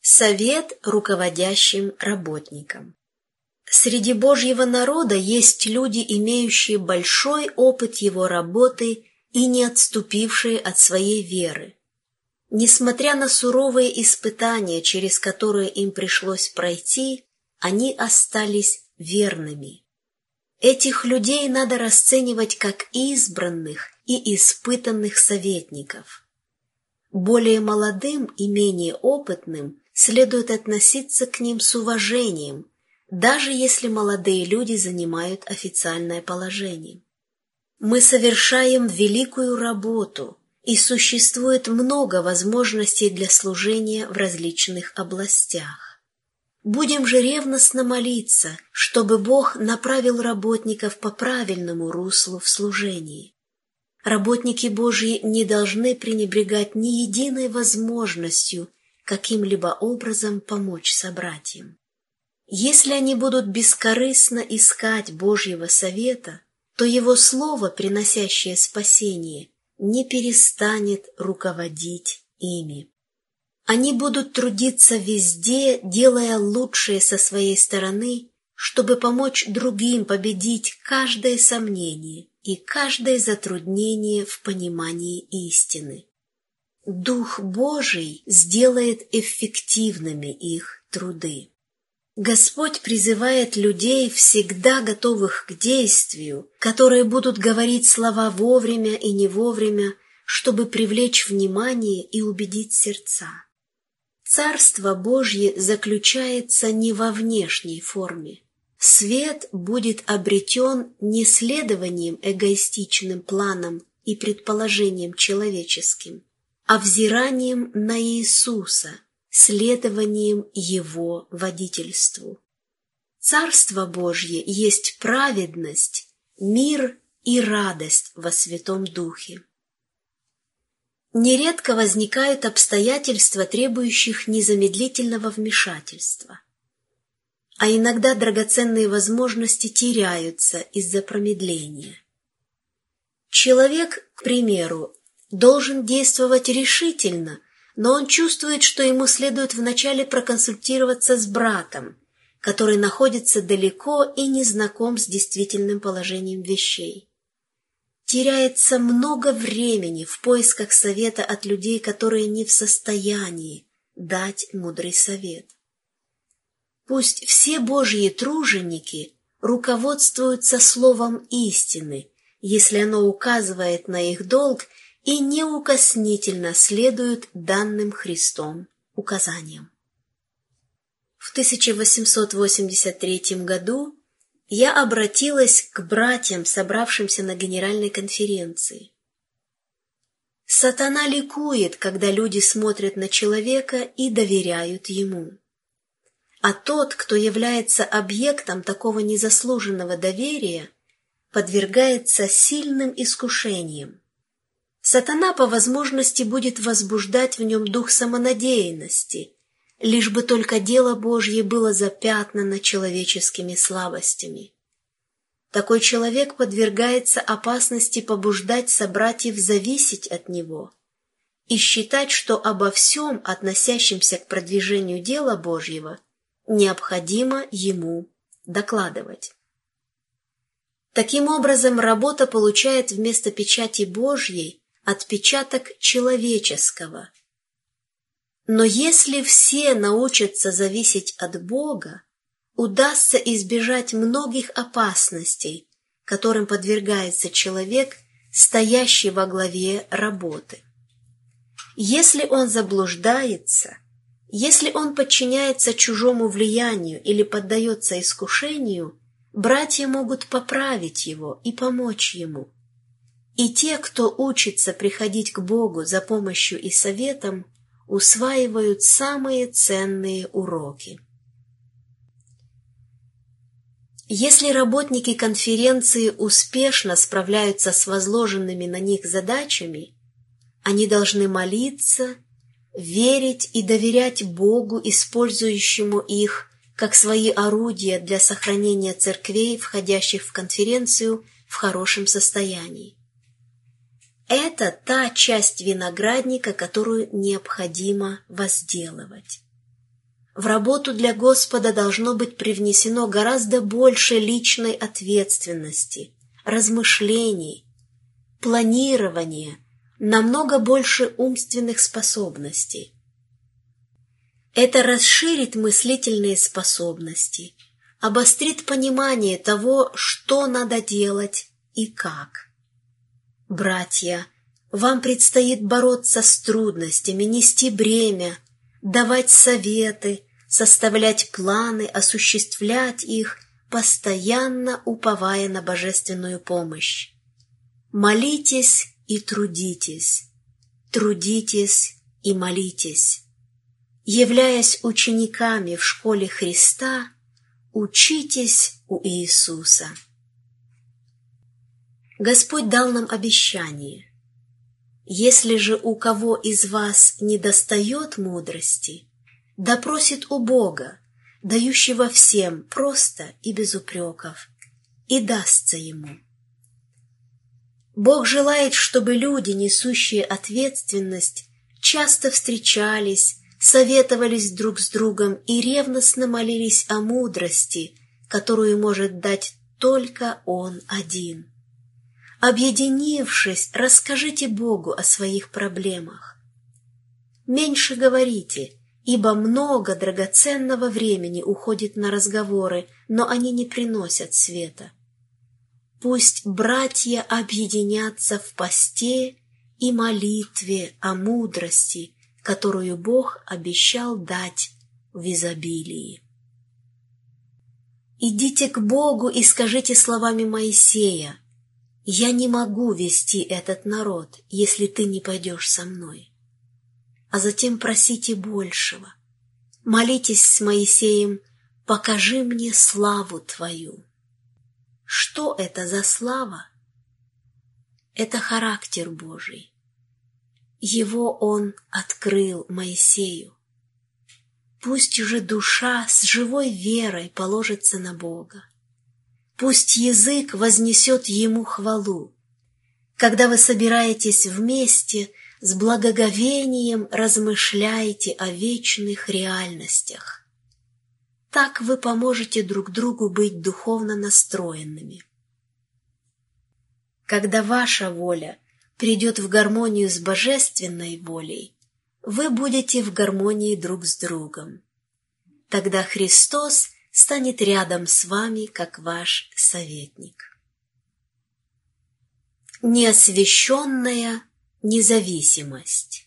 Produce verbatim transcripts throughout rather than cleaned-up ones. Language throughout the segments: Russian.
Совет руководящим работникам. Среди Божьего народа есть люди, имеющие большой опыт его работы и не отступившие от своей веры. Несмотря на суровые испытания, через которые им пришлось пройти, они остались верными. Этих людей надо расценивать как избранных и испытанных советников. Более молодым и менее опытным следует относиться к ним с уважением, даже если молодые люди занимают официальное положение. Мы совершаем великую работу, и существует много возможностей для служения в различных областях. Будем же ревностно молиться, чтобы Бог направил работников по правильному руслу в служении. Работники Божьи не должны пренебрегать ни единой возможностью каким-либо образом помочь собратьям. Если они будут бескорыстно искать Божьего совета, то Его Слово, приносящее спасение, не перестанет руководить ими. Они будут трудиться везде, делая лучшее со своей стороны, чтобы помочь другим победить каждое сомнение и каждое затруднение в понимании истины. Дух Божий сделает эффективными их труды. Господь призывает людей, всегда готовых к действию, которые будут говорить слова вовремя и не вовремя, чтобы привлечь внимание и убедить сердца. Царство Божье заключается не во внешней форме. Свет будет обретен не следованием эгоистичным планам и предположениям человеческим, а взиранием на Иисуса, следованием Его водительству. Царство Божье есть праведность, мир и радость во Святом Духе. Нередко возникают обстоятельства, требующих незамедлительного вмешательства, а иногда драгоценные возможности теряются из-за промедления. Человек, к примеру, должен действовать решительно, но он чувствует, что ему следует вначале проконсультироваться с братом, который находится далеко и не знаком с действительным положением вещей. Теряется много времени в поисках совета от людей, которые не в состоянии дать мудрый совет. Пусть все Божьи труженики руководствуются словом истины, если оно указывает на их долг, и неукоснительно следуют данным Христом указаниям. В тысяча восемьсот восемьдесят третьем году я обратилась к братьям, собравшимся на Генеральной конференции. Сатана ликует, когда люди смотрят на человека и доверяют ему. А тот, кто является объектом такого незаслуженного доверия, подвергается сильным искушениям. Сатана по возможности будет возбуждать в нем дух самонадеянности, лишь бы только дело Божье было запятнано человеческими слабостями. Такой человек подвергается опасности побуждать собратьев зависеть от него и считать, что обо всем, относящемся к продвижению дела Божьего, необходимо ему докладывать. Таким образом, работа получает вместо печати Божьей отпечаток человеческого. Но если все научатся зависеть от Бога, удастся избежать многих опасностей, которым подвергается человек, стоящий во главе работы. Если он заблуждается, если он подчиняется чужому влиянию или поддается искушению, братья могут поправить его и помочь ему. И те, кто учится приходить к Богу за помощью и советом, усваивают самые ценные уроки. Если работники конференции успешно справляются с возложенными на них задачами, они должны молиться, верить и доверять Богу, использующему их как свои орудия для сохранения церквей, входящих в конференцию, в хорошем состоянии. Это та часть виноградника, которую необходимо возделывать. В работу для Господа должно быть привнесено гораздо больше личной ответственности, размышлений, планирования, намного больше умственных способностей. Это расширит мыслительные способности, обострит понимание того, что надо делать и как. Братья, вам предстоит бороться с трудностями, нести бремя, давать советы, составлять планы, осуществлять их, постоянно уповая на божественную помощь. Молитесь и трудитесь, трудитесь и молитесь. Являясь учениками в школе Христа, учитесь у Иисуса. Господь дал нам обещание: если же у кого из вас недостает мудрости, да просит у Бога, дающего всем просто и без упреков, и дастся ему. Бог желает, чтобы люди, несущие ответственность, часто встречались, советовались друг с другом и ревностно молились о мудрости, которую может дать только Он один. Объединившись, расскажите Богу о своих проблемах. Меньше говорите, ибо много драгоценного времени уходит на разговоры, но они не приносят света. Пусть братья объединятся в посте и молитве о мудрости, которую Бог обещал дать в изобилии. Идите к Богу и скажите словами Моисея: «Я не могу вести этот народ, если ты не пойдешь со мной». А затем просите большего. Молитесь с Моисеем: «Покажи мне славу Твою». Что это за слава? Это характер Божий. Его Он открыл Моисею. Пусть же душа с живой верой положится на Бога. Пусть язык вознесет Ему хвалу. Когда вы собираетесь вместе, с благоговением размышляйте о вечных реальностях. Так вы поможете друг другу быть духовно настроенными. Когда ваша воля придет в гармонию с божественной волей, вы будете в гармонии друг с другом. Тогда Христос станет рядом с вами, как ваш советник. Неосвященная независимость.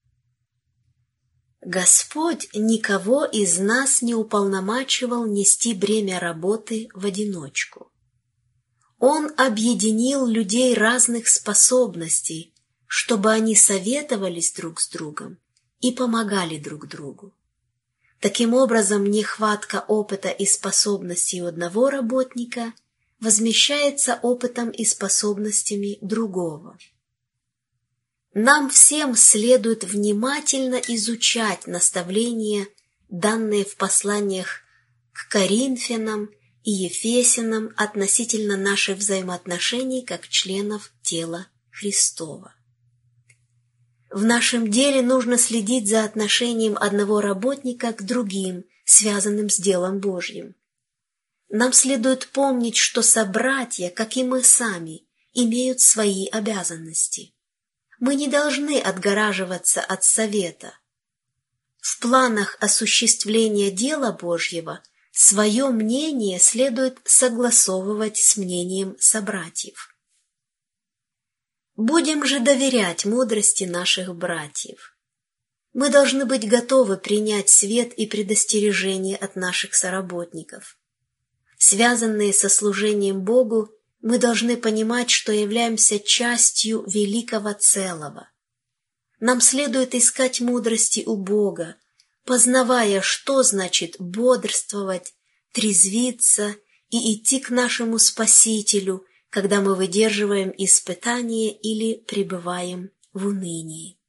Господь никого из нас не уполномачивал нести бремя работы в одиночку. Он объединил людей разных способностей, чтобы они советовались друг с другом и помогали друг другу. Таким образом, нехватка опыта и способностей у одного работника возмещается опытом и способностями другого. Нам всем следует внимательно изучать наставления, данные в посланиях к Коринфянам и Ефесянам относительно наших взаимоотношений как членов тела Христова. В нашем деле нужно следить за отношением одного работника к другим, связанным с делом Божьим. Нам следует помнить, что собратья, как и мы сами, имеют свои обязанности. Мы не должны отгораживаться от совета. В планах осуществления дела Божьего свое мнение следует согласовывать с мнением собратьев. Будем же доверять мудрости наших братьев. Мы должны быть готовы принять свет и предостережение от наших соработников. Связанные со служением Богу, мы должны понимать, что являемся частью великого целого. Нам следует искать мудрости у Бога, познавая, что значит бодрствовать, трезвиться и идти к нашему Спасителю, когда мы выдерживаем испытания или пребываем в унынии.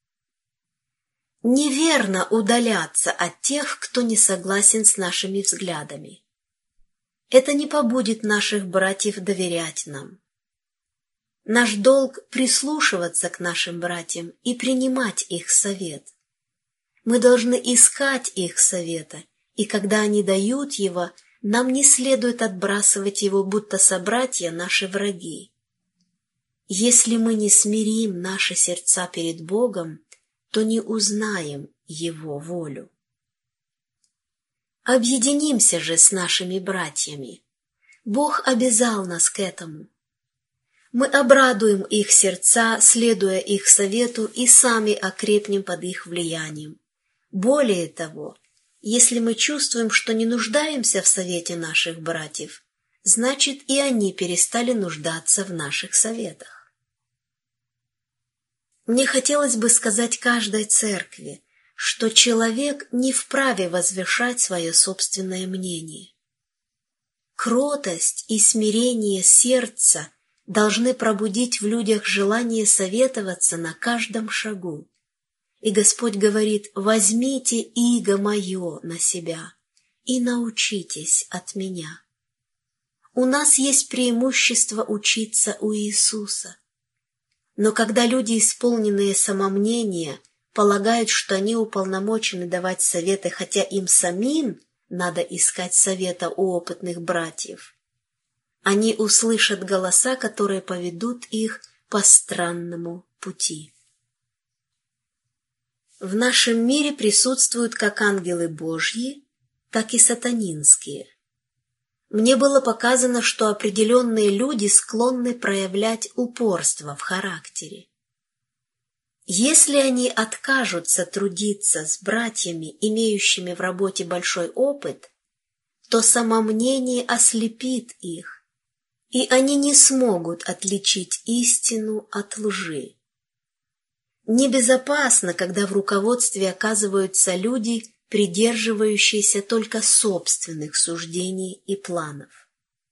Неверно удаляться от тех, кто не согласен с нашими взглядами. Это не побудит наших братьев доверять нам. Наш долг — прислушиваться к нашим братьям и принимать их совет. Мы должны искать их совета, и когда они дают его, нам не следует отбрасывать его, будто собратья наши враги. Если мы не смирим наши сердца перед Богом, то не узнаем Его волю. Объединимся же с нашими братьями. Бог обязал нас к этому. Мы обрадуем их сердца, следуя их совету, и сами окрепнем под их влиянием. Более того, если мы чувствуем, что не нуждаемся в совете наших братьев, значит, и они перестали нуждаться в наших советах. Мне хотелось бы сказать каждой церкви, что человек не вправе возвышать свое собственное мнение. Кротость и смирение сердца должны пробудить в людях желание советоваться на каждом шагу. И Господь говорит: «Возьмите иго мое на себя и научитесь от меня». У нас есть преимущество учиться у Иисуса. Но когда люди, исполненные самомнения, полагают, что они уполномочены давать советы, хотя им самим надо искать совета у опытных братьев, они услышат голоса, которые поведут их по странному пути. В нашем мире присутствуют как ангелы Божьи, так и сатанинские. Мне было показано, что определенные люди склонны проявлять упорство в характере. Если они откажутся трудиться с братьями, имеющими в работе большой опыт, то самомнение ослепит их, и они не смогут отличить истину от лжи. Небезопасно, когда в руководстве оказываются люди, придерживающиеся только собственных суждений и планов.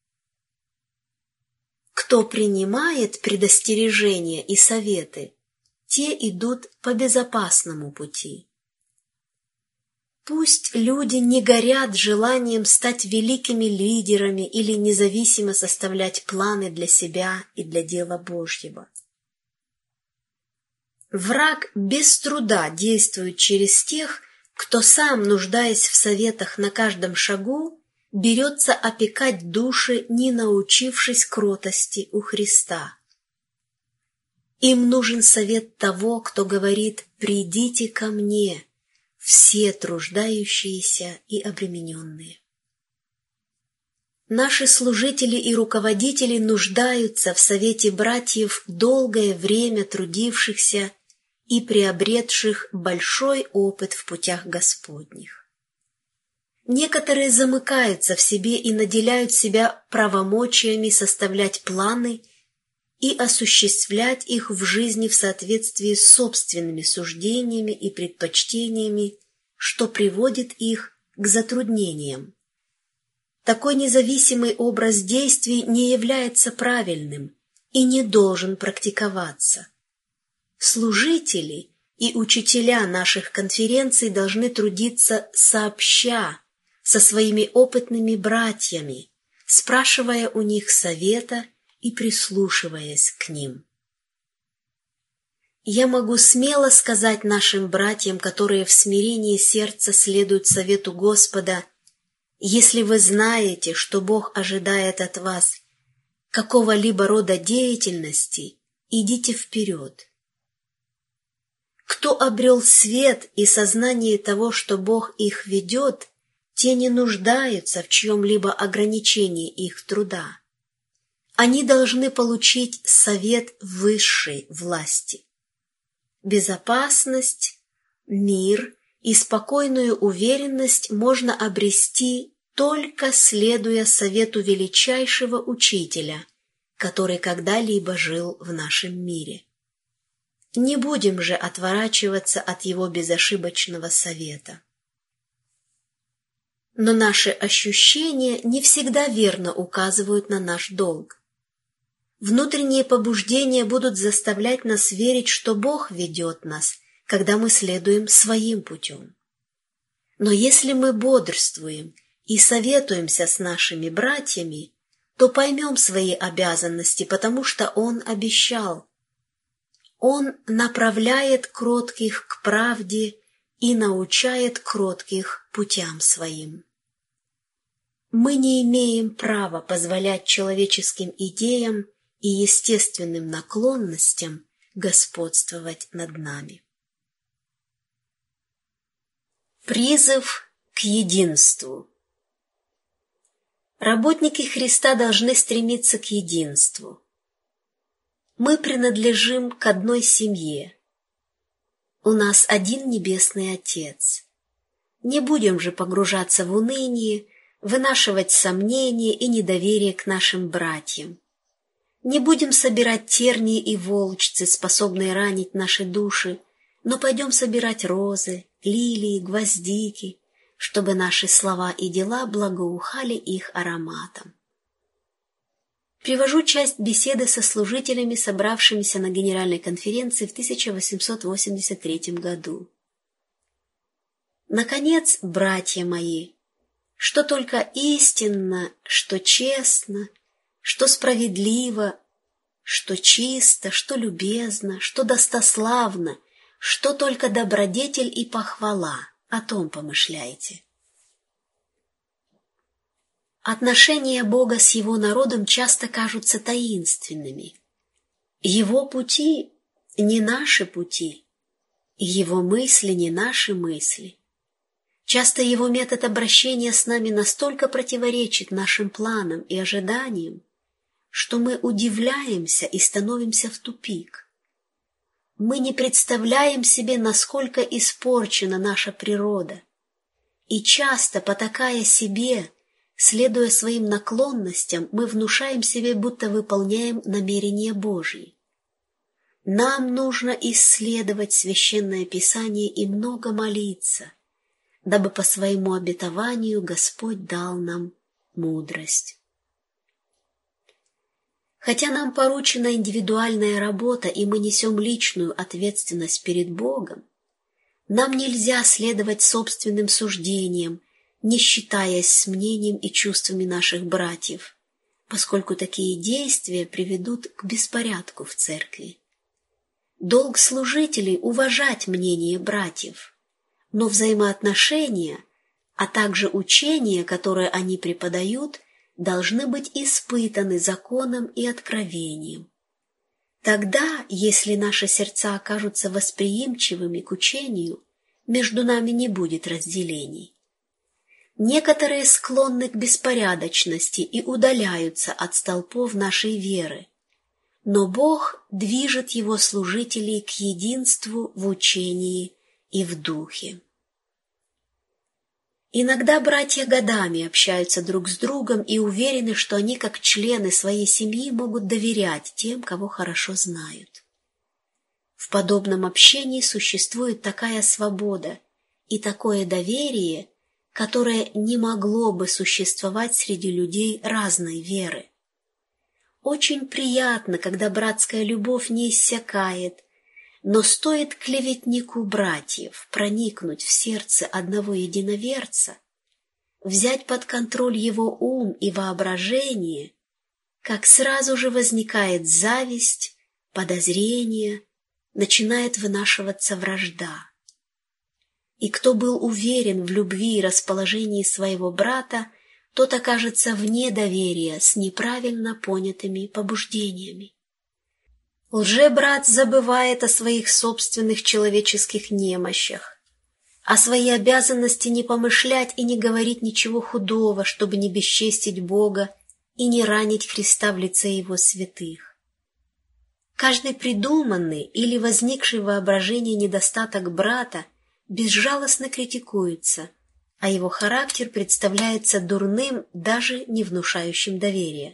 Кто принимает предостережения и советы, те идут по безопасному пути. Пусть люди не горят желанием стать великими лидерами или независимо составлять планы для себя и для дела Божьего. Враг без труда действует через тех, кто сам, нуждаясь в советах на каждом шагу, берется опекать души, не научившись кротости у Христа. Им нужен совет того, кто говорит: «Придите ко мне, все труждающиеся и обремененные». Наши служители и руководители нуждаются в совете братьев, долгое время трудившихся и приобретших большой опыт в путях Господних. Некоторые замыкаются в себе и наделяют себя правомочиями составлять планы и осуществлять их в жизни в соответствии с собственными суждениями и предпочтениями, что приводит их к затруднениям. Такой независимый образ действий не является правильным и не должен практиковаться. Служители и учителя наших конференций должны трудиться сообща со своими опытными братьями, спрашивая у них совета и прислушиваясь к ним. Я могу смело сказать нашим братьям, которые в смирении сердца следуют совету Господа: если вы знаете, что Бог ожидает от вас какого-либо рода деятельности, идите вперед. Кто обрел свет и сознание того, что Бог их ведет, те не нуждаются в чьем-либо ограничении их труда. Они должны получить совет высшей власти. Безопасность, мир и спокойную уверенность можно обрести, только следуя совету величайшего учителя, который когда-либо жил в нашем мире. Не будем же отворачиваться от его безошибочного совета. Но наши ощущения не всегда верно указывают на наш долг. Внутренние побуждения будут заставлять нас верить, что Бог ведет нас, когда мы следуем своим путем. Но если мы бодрствуем и советуемся с нашими братьями, то поймем свои обязанности, потому что Он обещал. Он направляет кротких к правде и научает кротких путям своим. Мы не имеем права позволять человеческим идеям и естественным наклонностям господствовать над нами. Призыв к единству. Работники Христа должны стремиться к единству. Мы принадлежим к одной семье. У нас один Небесный Отец. Не будем же погружаться в уныние, вынашивать сомнения и недоверие к нашим братьям. Не будем собирать тернии и волчцы, способные ранить наши души, но пойдем собирать розы, лилии, гвоздики, чтобы наши слова и дела благоухали их ароматом. Привожу часть беседы со служителями, собравшимися на Генеральной конференции в тысяча восемьсот восемьдесят третьем году. Наконец, братья мои, что только истинно, что честно, что справедливо, что чисто, что любезно, что достославно, что только добродетель и похвала, о том помышляйте. Отношения Бога с Его народом часто кажутся таинственными. Его пути не наши пути, Его мысли не наши мысли. Часто Его метод обращения с нами настолько противоречит нашим планам и ожиданиям, что мы удивляемся и становимся в тупик. Мы не представляем себе, насколько испорчена наша природа, и часто, потакая себе, следуя своим наклонностям, мы внушаем себе, будто выполняем намерения Божьи. Нам нужно исследовать Священное Писание и много молиться, дабы по своему обетованию Господь дал нам мудрость. Хотя нам поручена индивидуальная работа, и мы несем личную ответственность перед Богом, нам нельзя следовать собственным суждениям, не считаясь с мнением и чувствами наших братьев, поскольку такие действия приведут к беспорядку в церкви. Долг служителей — уважать мнение братьев, но взаимоотношения, а также учения, которые они преподают, должны быть испытаны законом и откровением. Тогда, если наши сердца окажутся восприимчивыми к учению, между нами не будет разделений. Некоторые склонны к беспорядочности и удаляются от столпов нашей веры, но Бог движет Его служителей к единству в учении и в духе. Иногда братья годами общаются друг с другом и уверены, что они, как члены своей семьи, могут доверять тем, кого хорошо знают. В подобном общении существует такая свобода и такое доверие, которое не могло бы существовать среди людей разной веры. Очень приятно, когда братская любовь не иссякает, но стоит клеветнику братьев проникнуть в сердце одного единоверца, взять под контроль его ум и воображение, как сразу же возникает зависть, подозрение, начинает вынашиваться вражда. И кто был уверен в любви и расположении своего брата, тот окажется вне доверия с неправильно понятыми побуждениями. Лжебрат забывает о своих собственных человеческих немощах, о своей обязанности не помышлять и не говорить ничего худого, чтобы не бесчестить Бога и не ранить Христа в лице Его святых. Каждый придуманный или возникший в воображении недостаток брата безжалостно критикуется, а его характер представляется дурным, даже не внушающим доверия.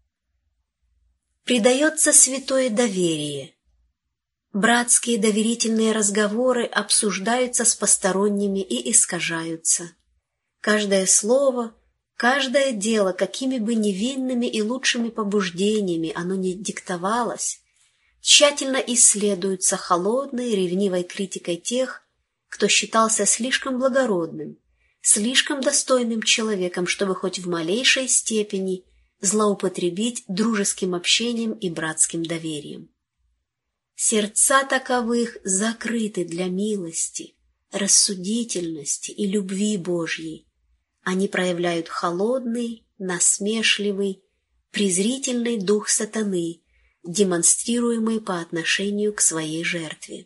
Придается святое доверие. Братские доверительные разговоры обсуждаются с посторонними и искажаются. Каждое слово, каждое дело, какими бы невинными и лучшими побуждениями оно ни диктовалось, тщательно исследуются холодной, ревнивой критикой тех, кто считался слишком благородным, слишком достойным человеком, чтобы хоть в малейшей степени злоупотребить дружеским общением и братским доверием. Сердца таковых закрыты для милости, рассудительности и любви Божьей. Они проявляют холодный, насмешливый, презрительный дух сатаны, демонстрируемый по отношению к своей жертве.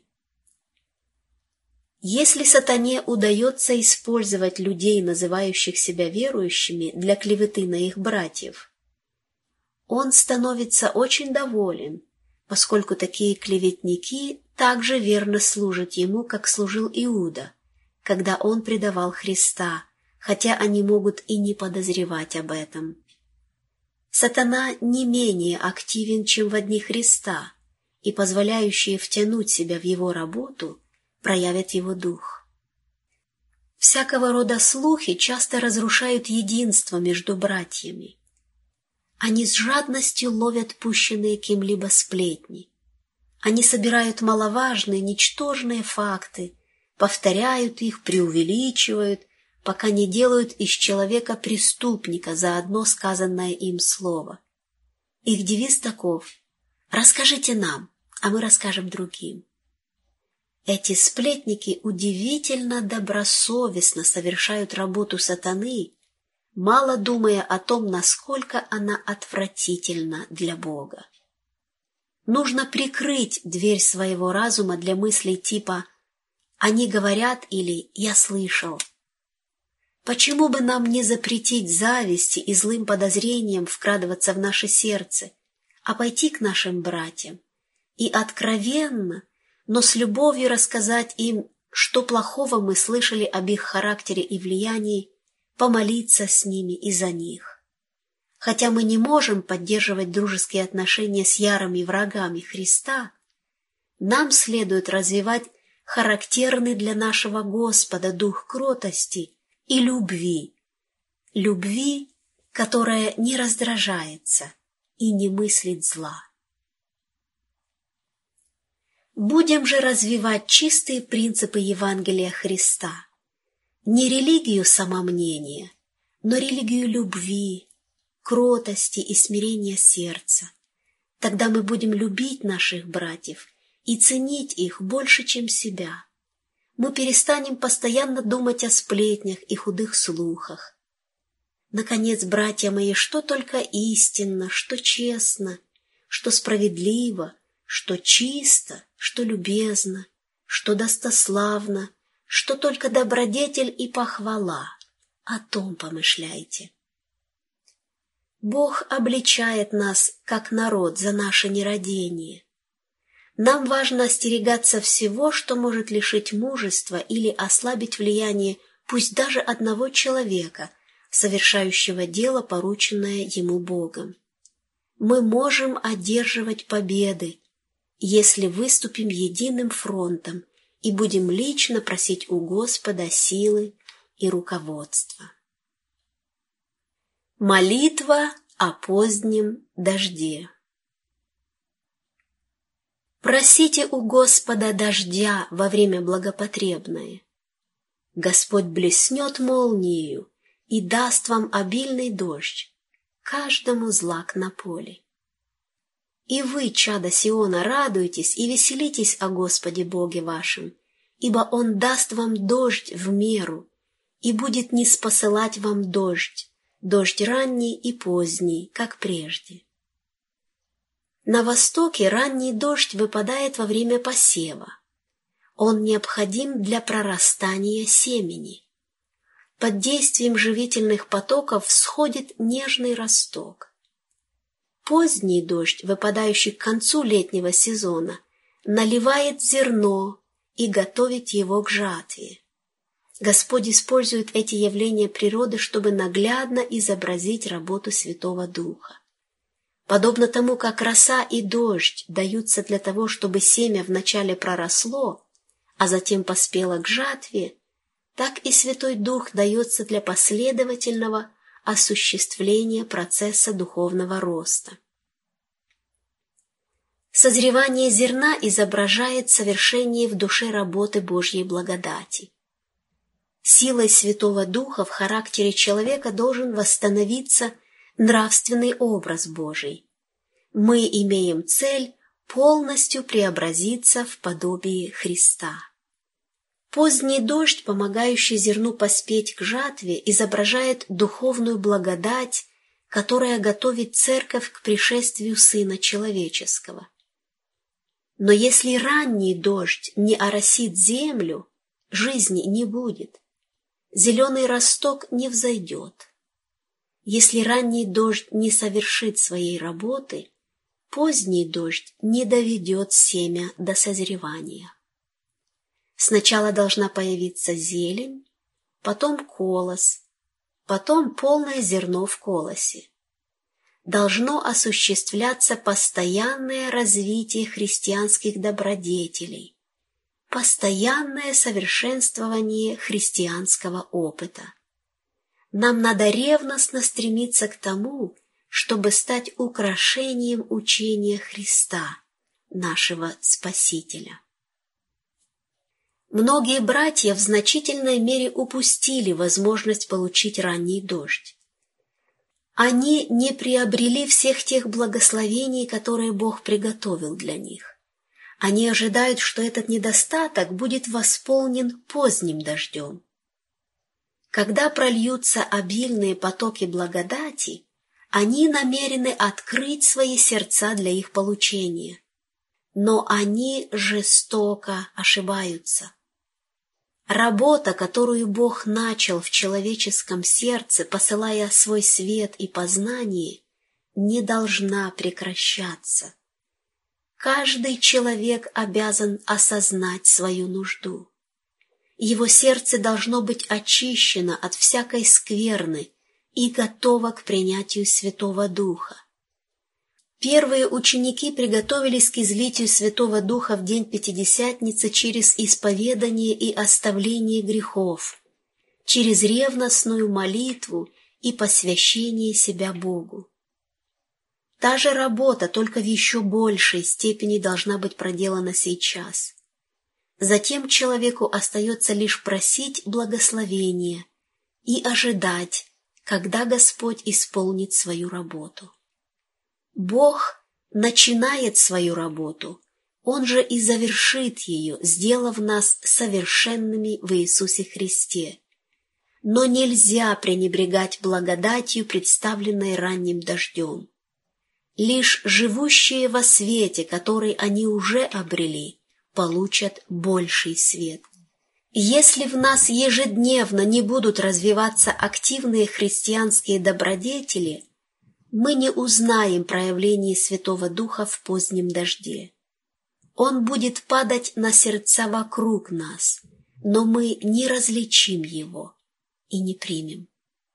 Если сатане удается использовать людей, называющих себя верующими, для клеветы на их братьев, он становится очень доволен, поскольку такие клеветники так же верно служат ему, как служил Иуда, когда он предавал Христа, хотя они могут и не подозревать об этом. Сатана не менее активен, чем во дни Христа, и позволяющие втянуть себя в его работу проявят его дух. Всякого рода слухи часто разрушают единство между братьями. Они с жадностью ловят пущенные кем-либо сплетни. Они собирают маловажные, ничтожные факты, повторяют их, преувеличивают, пока не делают из человека преступника за одно сказанное им слово. Их девиз таков: «Расскажите нам, а мы расскажем другим». Эти сплетники удивительно добросовестно совершают работу сатаны, мало думая о том, насколько она отвратительна для Бога. Нужно прикрыть дверь своего разума для мыслей типа «они говорят» или «я слышал». Почему бы нам не запретить зависти и злым подозрениям вкрадываться в наше сердце, а пойти к нашим братьям и откровенно, но с любовью рассказать им, что плохого мы слышали об их характере и влиянии, помолиться с ними и за них. Хотя мы не можем поддерживать дружеские отношения с ярыми врагами Христа, нам следует развивать характерный для нашего Господа дух кротости и любви, любви, которая не раздражается и не мыслит зла. Будем же развивать чистые принципы Евангелия Христа, не религию самомнения, но религию любви, кротости и смирения сердца. Тогда мы будем любить наших братьев и ценить их больше, чем себя. Мы перестанем постоянно думать о сплетнях и худых слухах. Наконец, братья мои, что только истинно, что честно, что справедливо, что чисто, что любезно, что достославно, что только добродетель и похвала, о том помышляйте. Бог обличает нас, как народ, за наше нерадение. Нам важно остерегаться всего, что может лишить мужества или ослабить влияние пусть даже одного человека, совершающего дело, порученное ему Богом. Мы можем одерживать победы, если выступим единым фронтом и будем лично просить у Господа силы и руководства. Молитва о позднем дожде. Просите у Господа дождя во время благопотребное. Господь блеснет молниею и даст вам обильный дождь, каждому злак на поле. И вы, чада Сиона, радуйтесь и веселитесь о Господе Боге вашем, ибо Он даст вам дождь в меру и будет ниспосылать вам дождь, дождь ранний и поздний, как прежде. На востоке ранний дождь выпадает во время посева. Он необходим для прорастания семени. Под действием живительных потоков всходит нежный росток. Поздний дождь, выпадающий к концу летнего сезона, наливает зерно и готовит его к жатве. Господь использует эти явления природы, чтобы наглядно изобразить работу Святого Духа. Подобно тому, как роса и дождь даются для того, чтобы семя вначале проросло, а затем поспело к жатве, так и Святой Дух дается для последовательного осуществления процесса духовного роста. Созревание зерна изображает совершение в душе работы Божьей благодати. Силой Святого Духа в характере человека должен восстановиться нравственный образ Божий. Мы имеем цель полностью преобразиться в подобие Христа. Поздний дождь, помогающий зерну поспеть к жатве, изображает духовную благодать, которая готовит церковь к пришествию Сына Человеческого. Но если ранний дождь не оросит землю, жизни не будет, зеленый росток не взойдет. Если ранний дождь не совершит своей работы, поздний дождь не доведет семя до созревания. Сначала должна появиться зелень, потом колос, потом полное зерно в колосе. Должно осуществляться постоянное развитие христианских добродетелей, постоянное совершенствование христианского опыта. Нам надо ревностно стремиться к тому, чтобы стать украшением учения Христа, нашего Спасителя. Многие братья в значительной мере упустили возможность получить ранний дождь. Они не приобрели всех тех благословений, которые Бог приготовил для них. Они ожидают, что этот недостаток будет восполнен поздним дождем. Когда прольются обильные потоки благодати, они намерены открыть свои сердца для их получения. Но они жестоко ошибаются. Работа, которую Бог начал в человеческом сердце, посылая свой свет и познание, не должна прекращаться. Каждый человек обязан осознать свою нужду. Его сердце должно быть очищено от всякой скверны и готово к принятию Святого Духа. Первые ученики приготовились к излитию Святого Духа в день Пятидесятницы через исповедание и оставление грехов, через ревностную молитву и посвящение себя Богу. Та же работа, только в еще большей степени, должна быть проделана сейчас. Затем человеку остается лишь просить благословения и ожидать, когда Господь исполнит свою работу. Бог начинает свою работу, Он же и завершит ее, сделав нас совершенными в Иисусе Христе. Но нельзя пренебрегать благодатью, представленной ранним дождем. Лишь живущие во свете, который они уже обрели, получат больший свет. Если в нас ежедневно не будут развиваться активные христианские добродетели, мы не узнаем проявление Святого Духа в позднем дожде. Он будет падать на сердца вокруг нас, но мы не различим его и не примем.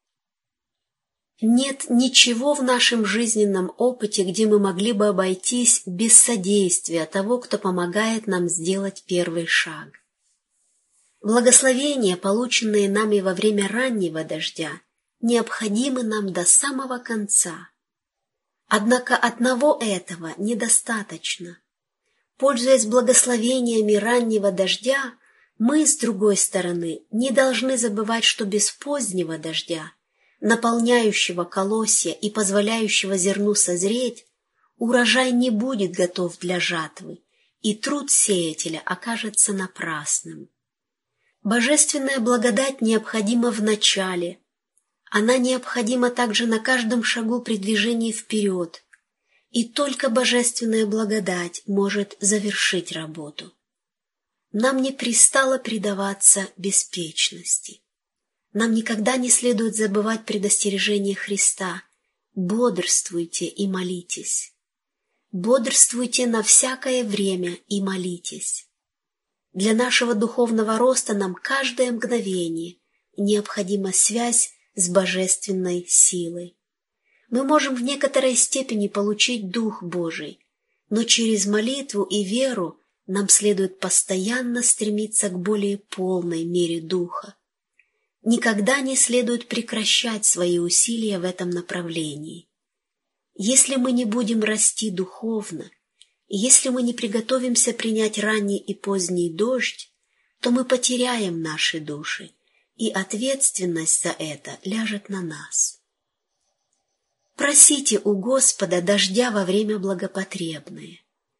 Нет ничего в нашем жизненном опыте, где мы могли бы обойтись без содействия того, кто помогает нам сделать первый шаг. Благословения, полученные нами во время раннего дождя, необходимы нам до самого конца. Однако одного этого недостаточно. Пользуясь благословениями раннего дождя, мы, с другой стороны, не должны забывать, что без позднего дождя, наполняющего колосья и позволяющего зерну созреть, урожай не будет готов для жатвы, и труд сеятеля окажется напрасным. Божественная благодать необходима в начале. Она необходима также на каждом шагу при движении вперед, и только божественная благодать может завершить работу. Нам не пристало предаваться беспечности. Нам никогда не следует забывать предостережение Христа: «Бодрствуйте и молитесь». Бодрствуйте на всякое время и молитесь. Для нашего духовного роста нам каждое мгновение необходима связь с божественной силой. Мы можем в некоторой степени получить Дух Божий, но через молитву и веру нам следует постоянно стремиться к более полной мере Духа. Никогда не следует прекращать свои усилия в этом направлении. Если мы не будем расти духовно, и если мы не приготовимся принять ранний и поздний дождь, то мы потеряем наши души, и ответственность за это ляжет на нас. Просите у Господа дождя во время благопотребное.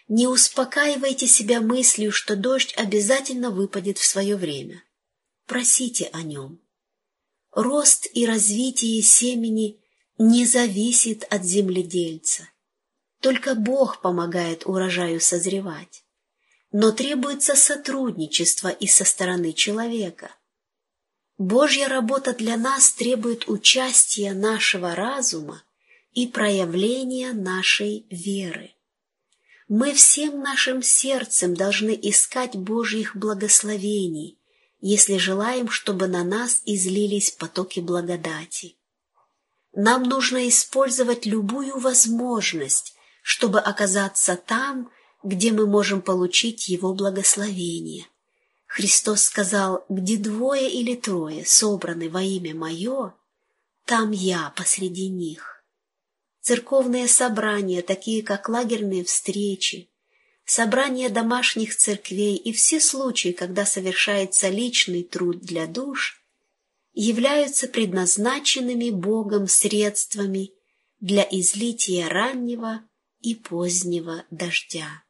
Не успокаивайте себя мыслью, что дождь обязательно выпадет в свое время. Просите о нем. Рост и развитие семени не зависит от земледельца. Только Бог помогает урожаю созревать. Но требуется сотрудничество и со стороны человека. Божья работа для нас требует участия нашего разума и проявления нашей веры. Мы всем нашим сердцем должны искать Божьих благословений, если желаем, чтобы на нас излились потоки благодати. Нам нужно использовать любую возможность, чтобы оказаться там, где мы можем получить Его благословение. Христос сказал: «Где двое или трое собраны во имя Мое, там Я посреди них». Церковные собрания, такие как лагерные встречи, собрания домашних церквей и все случаи, когда совершается личный труд для душ, являются предназначенными Богом средствами для излития раннего и позднего дождя.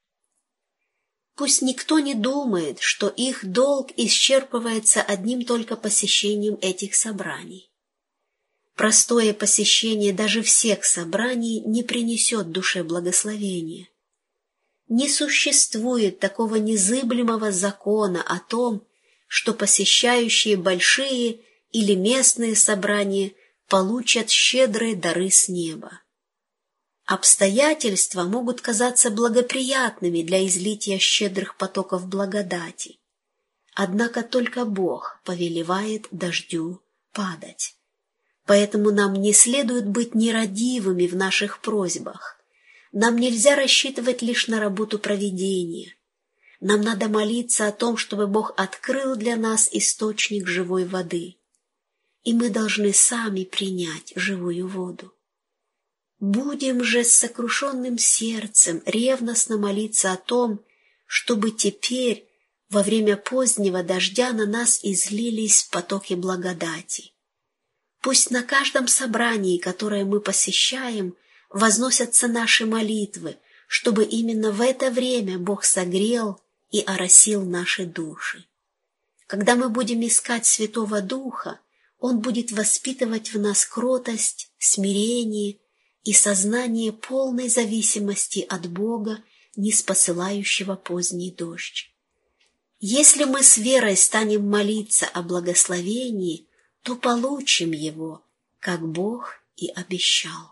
Пусть никто не думает, что их долг исчерпывается одним только посещением этих собраний. Простое посещение даже всех собраний не принесет душе благословения. Не существует такого незыблемого закона о том, что посещающие большие или местные собрания получат щедрые дары с неба. Обстоятельства могут казаться благоприятными для излития щедрых потоков благодати. Однако только Бог повелевает дождю падать. Поэтому нам не следует быть нерадивыми в наших просьбах. Нам нельзя рассчитывать лишь на работу провидения. Нам надо молиться о том, чтобы Бог открыл для нас источник живой воды. И мы должны сами принять живую воду. Будем же с сокрушенным сердцем ревностно молиться о том, чтобы теперь, во время позднего дождя, на нас излились потоки благодати. Пусть на каждом собрании, которое мы посещаем, возносятся наши молитвы, чтобы именно в это время Бог согрел и оросил наши души. Когда мы будем искать Святого Духа, Он будет воспитывать в нас кротость, смирение и сознание полной зависимости от Бога, ниспосылающего поздний дождь. Если мы с верой станем молиться о благословении, то получим его, как Бог и обещал.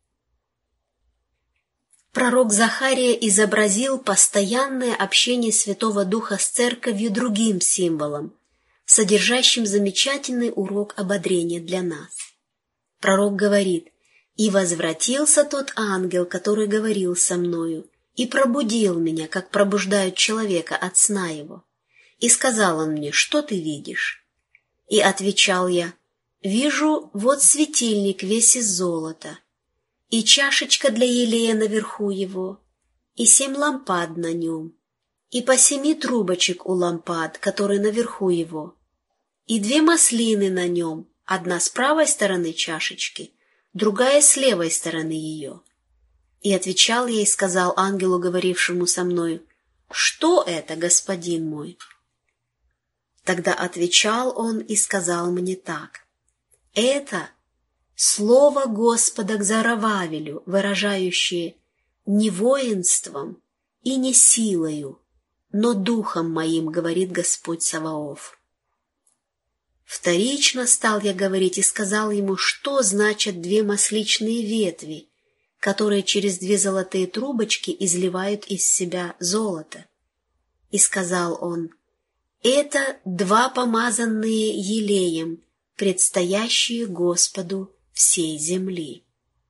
Пророк Захария изобразил постоянное общение Святого Духа с Церковью другим символом, содержащим замечательный урок ободрения для нас. Пророк говорит: «И возвратился тот ангел, который говорил со мною, и пробудил меня, как пробуждают человека от сна его. И сказал он мне: что ты видишь? И отвечал я: вижу, вот светильник весь из золота, и чашечка для елея наверху его, и семь лампад на нем, и по семи трубочек у лампад, которые наверху его, и две маслины на нем, одна с правой стороны чашечки, другая с левой стороны ее». И отвечал я и сказал ангелу, говорившему со мною: «Что это, господин мой?» Тогда отвечал он и сказал мне так: «Это слово Господа к Зарававелю, выражающее: не воинством и не силою, но духом моим, говорит Господь Саваоф». Вторично стал я говорить и сказал ему, что значат две масличные ветви, которые через две золотые трубочки изливают из себя золото. И сказал он: это два помазанные елеем, предстоящие Господу всей земли.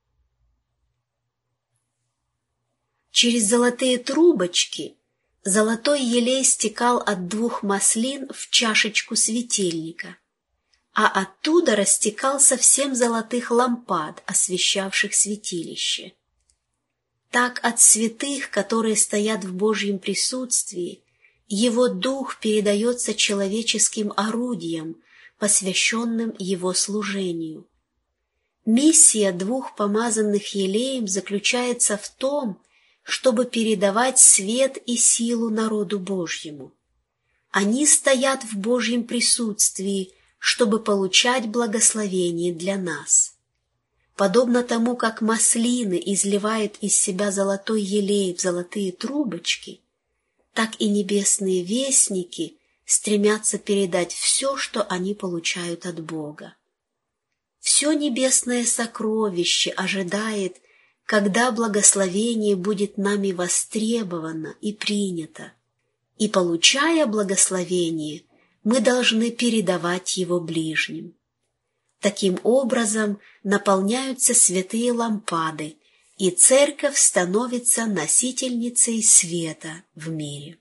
Через золотые трубочки золотой елей стекал от двух маслин в чашечку светильника, а оттуда растекался в семь золотых лампад, освещавших святилище. Так от святых, которые стоят в Божьем присутствии, Его Дух передается человеческим орудиям, посвященным Его служению. Миссия двух помазанных елеем заключается в том, чтобы передавать свет и силу народу Божьему. Они стоят в Божьем присутствии, чтобы получать благословение для нас. Подобно тому, как маслины изливают из себя золотой елей в золотые трубочки, так и небесные вестники стремятся передать все, что они получают от Бога. Все небесное сокровище ожидает, когда благословение будет нами востребовано и принято, и, получая благословение, мы должны передавать его ближним. Таким образом наполняются святые лампады, и Церковь становится носительницей света в мире.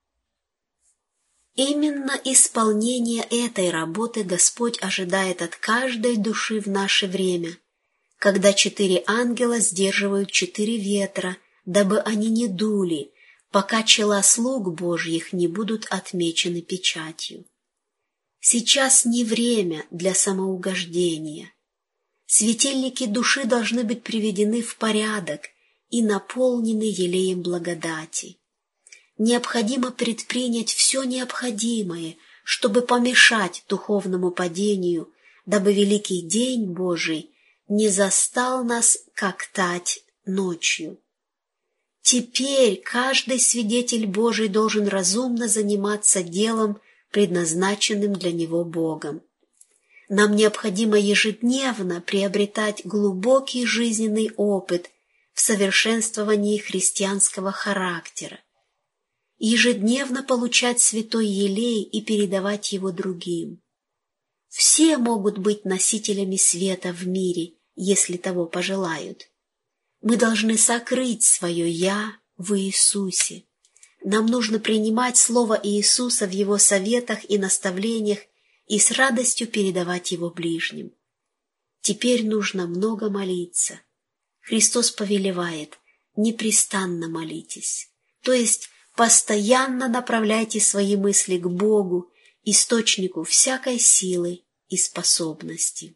Именно исполнение этой работы Господь ожидает от каждой души в наше время, когда четыре ангела сдерживают четыре ветра, дабы они не дули, пока чела слуг Божьих не будут отмечены печатью. Сейчас не время для самоугождения. Светильники души должны быть приведены в порядок и наполнены елеем благодати. Необходимо предпринять все необходимое, чтобы помешать духовному падению, дабы великий день Божий не застал нас, как тать ночью. Теперь каждый свидетель Божий должен разумно заниматься делом, предназначенным для него Богом. Нам необходимо ежедневно приобретать глубокий жизненный опыт в совершенствовании христианского характера, ежедневно получать святой елей и передавать его другим. Все могут быть носителями света в мире, если того пожелают. Мы должны сокрыть свое «Я» в Иисусе. Нам нужно принимать Слово Иисуса в Его советах и наставлениях и с радостью передавать его ближним. Теперь нужно много молиться. Христос повелевает: непрестанно молитесь, то есть постоянно направляйте свои мысли к Богу, источнику всякой силы и способности.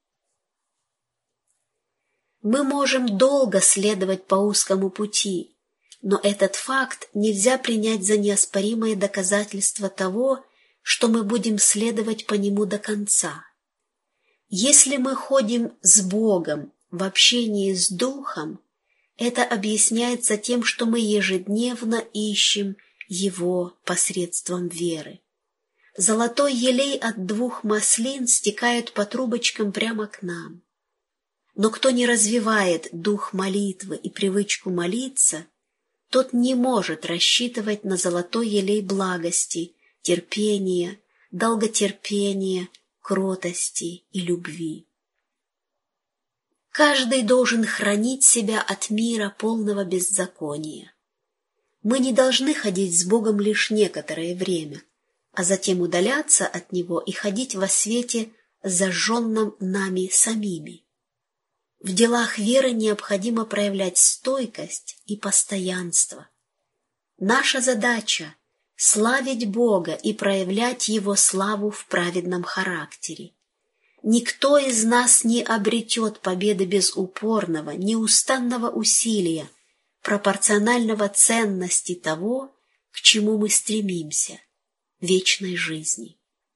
Мы можем долго следовать по узкому пути, но этот факт нельзя принять за неоспоримое доказательство того, что мы будем следовать по нему до конца. Если мы ходим с Богом в общении с Духом, это объясняется тем, что мы ежедневно ищем Его посредством веры. Золотой елей от двух маслин стекает по трубочкам прямо к нам. Но кто не развивает дух молитвы и привычку молиться, тот не может рассчитывать на золотой елей благости, терпения, долготерпения, кротости и любви. Каждый должен хранить себя от мира полного беззакония. Мы не должны ходить с Богом лишь некоторое время, а затем удаляться от Него и ходить во свете, зажженном нами самими. В делах веры необходимо проявлять стойкость и постоянство. Наша задача — славить Бога и проявлять Его славу в праведном характере. Никто из нас не обретет победы без упорного, неустанного усилия, пропорционального ценности того, к чему мы стремимся — вечной жизни.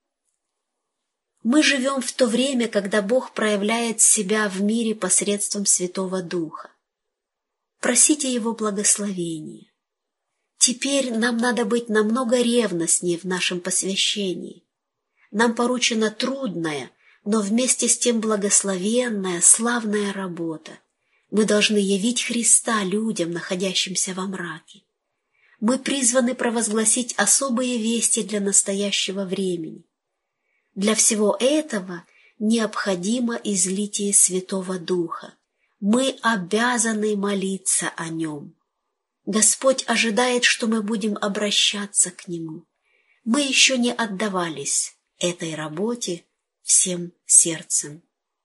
Мы живем в то время, когда Бог проявляет себя в мире посредством Святого Духа. Просите Его благословения. Теперь нам надо быть намного ревностнее в нашем посвящении. Нам поручена трудная, но вместе с тем благословенная, славная работа. Мы должны явить Христа людям, находящимся во мраке. Мы призваны провозгласить особые вести для настоящего времени. Для всего этого необходимо излитие Святого Духа. Мы обязаны молиться о Нем. Господь ожидает, что мы будем обращаться к Нему. Мы еще не отдавались этой работе всем сердцем.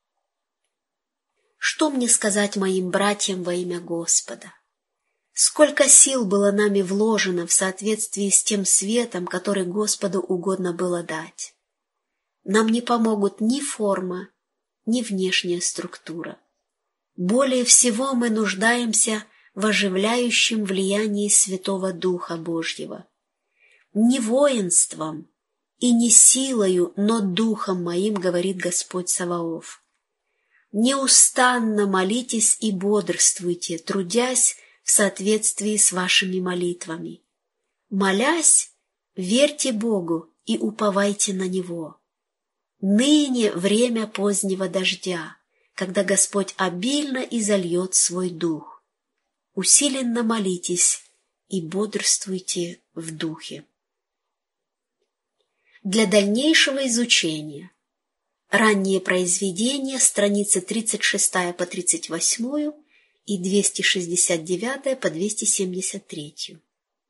Что мне сказать моим братьям во имя Господа? Сколько сил было нами вложено в соответствии с тем светом, который Господу угодно было дать. Нам не помогут ни форма, ни внешняя структура. Более всего мы нуждаемся в оживляющем влиянии Святого Духа Божьего. Не воинством и не силою, но Духом моим, говорит Господь Саваоф. Неустанно молитесь и бодрствуйте, трудясь в соответствии с вашими молитвами. Молясь, верьте Богу и уповайте на Него. Ныне время позднего дождя, когда Господь обильно изольет свой Дух. Усиленно молитесь и бодрствуйте в Духе. Для дальнейшего изучения ранние произведения, страницы тридцать шестая по тридцать восьмую и двести шестьдесят девятая по двести семьдесят третью.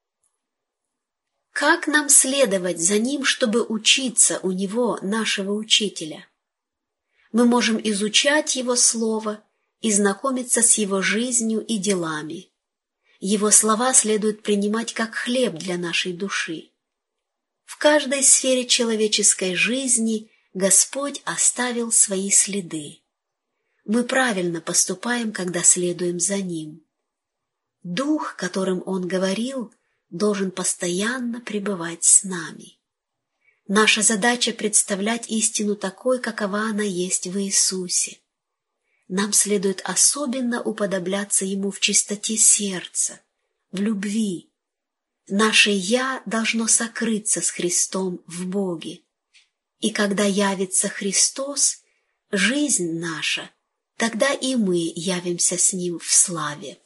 Как нам следовать за ним, чтобы учиться у него, нашего учителя? Мы можем изучать его слово и знакомиться с его жизнью и делами. Его слова следует принимать как хлеб для нашей души. В каждой сфере человеческой жизни Господь оставил свои следы. Мы правильно поступаем, когда следуем за Ним. Дух, которым Он говорил, должен постоянно пребывать с нами. Наша задача — представлять истину такой, какова она есть в Иисусе. Нам следует особенно уподобляться Ему в чистоте сердца, в любви. Наше «Я» должно сокрыться с Христом в Боге. И когда явится Христос, жизнь наша, тогда и мы явимся с Ним в славе.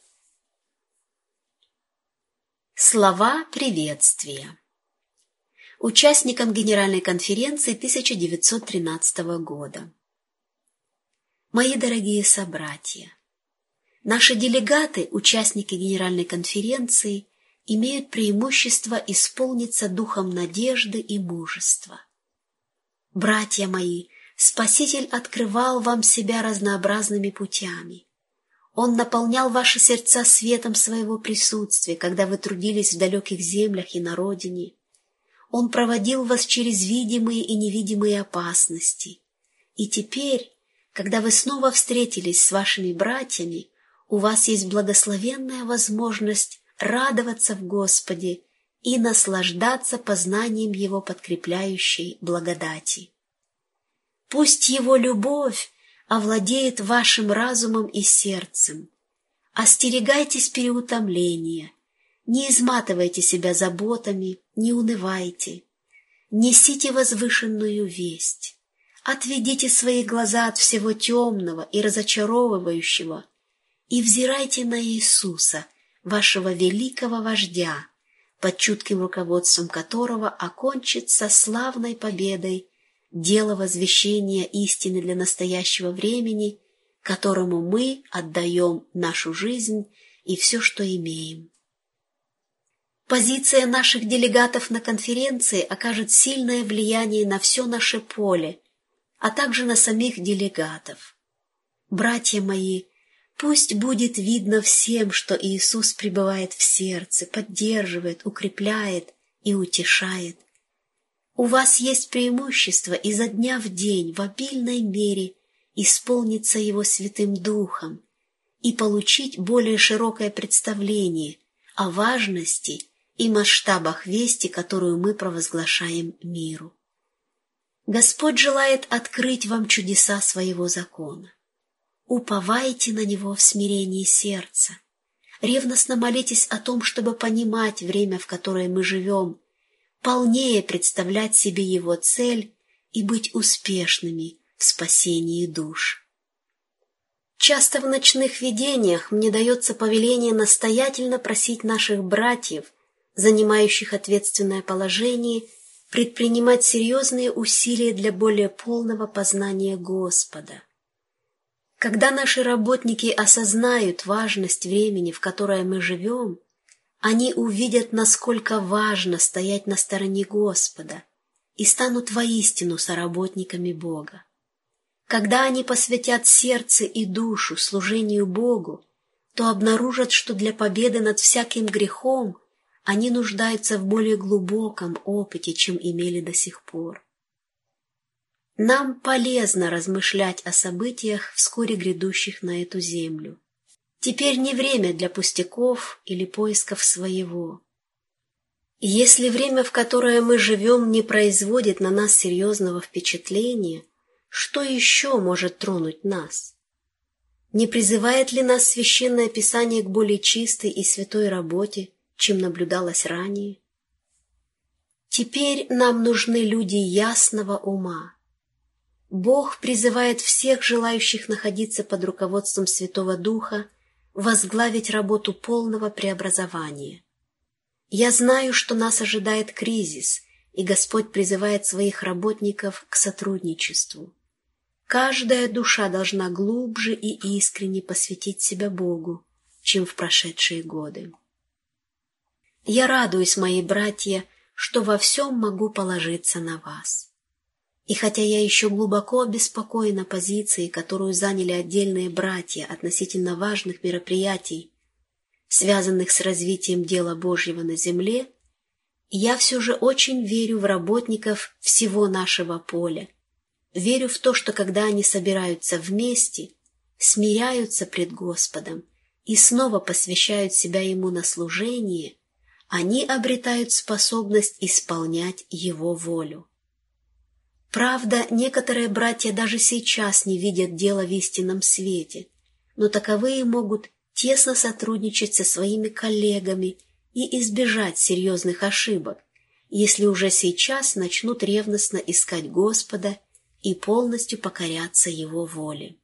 Слова приветствия. Участникам Генеральной конференции тысяча девятьсот тринадцатого года. Мои дорогие собратья, наши делегаты, участники Генеральной конференции, имеют преимущество исполниться духом надежды и мужества. Братья мои, Спаситель открывал вам себя разнообразными путями. Он наполнял ваши сердца светом своего присутствия, когда вы трудились в далеких землях и на родине. Он проводил вас через видимые и невидимые опасности. И теперь, когда вы снова встретились с вашими братьями, у вас есть благословенная возможность радоваться в Господе и наслаждаться познанием Его подкрепляющей благодати. Пусть Его любовь овладеет вашим разумом и сердцем. Остерегайтесь переутомления, не изматывайте себя заботами, не унывайте. Несите возвышенную весть. Отведите свои глаза от всего темного и разочаровывающего и взирайте на Иисуса, вашего великого вождя, под чутким руководством которого окончится славной победой дело возвещения истины для настоящего времени, которому мы отдаем нашу жизнь и все, что имеем. Позиция наших делегатов на конференции окажет сильное влияние на все наше поле, а также на самих делегатов. Братья мои, пусть будет видно всем, что Иисус пребывает в сердце, поддерживает, укрепляет и утешает. У вас есть преимущество изо дня в день в обильной мере исполниться Его Святым Духом и получить более широкое представление о важности и масштабах вести, которую мы провозглашаем миру. Господь желает открыть вам чудеса Своего закона. Уповайте на Него в смирении сердца. Ревностно молитесь о том, чтобы понимать время, в которое мы живем, полнее представлять себе Его цель и быть успешными в спасении душ. Часто в ночных видениях мне дается повеление настоятельно просить наших братьев, занимающих ответственное положение, предпринимать серьезные усилия для более полного познания Господа. Когда наши работники осознают важность времени, в которое мы живем, они увидят, насколько важно стоять на стороне Господа и станут воистину соработниками Бога. Когда они посвятят сердце и душу служению Богу, то обнаружат, что для победы над всяким грехом они нуждаются в более глубоком опыте, чем имели до сих пор. Нам полезно размышлять о событиях, вскоре грядущих на эту землю. Теперь не время для пустяков или поисков своего. Если время, в которое мы живем, не производит на нас серьезного впечатления, что еще может тронуть нас? Не призывает ли нас Священное Писание к более чистой и святой работе, чем наблюдалось ранее? Теперь нам нужны люди ясного ума. Бог призывает всех желающих находиться под руководством Святого Духа возглавить работу полного преобразования. Я знаю, что нас ожидает кризис, и Господь призывает своих работников к сотрудничеству. Каждая душа должна глубже и искренне посвятить себя Богу, чем в прошедшие годы. Я радуюсь, мои братья, что во всем могу положиться на вас. И хотя я еще глубоко обеспокоена позицией, которую заняли отдельные братья относительно важных мероприятий, связанных с развитием дела Божьего на земле, я все же очень верю в работников всего нашего поля, верю в то, что когда они собираются вместе, смиряются пред Господом и снова посвящают себя Ему на служение, они обретают способность исполнять Его волю. Правда, некоторые братья даже сейчас не видят дела в истинном свете, но таковые могут тесно сотрудничать со своими коллегами и избежать серьезных ошибок, если уже сейчас начнут ревностно искать Господа и полностью покоряться Его воле.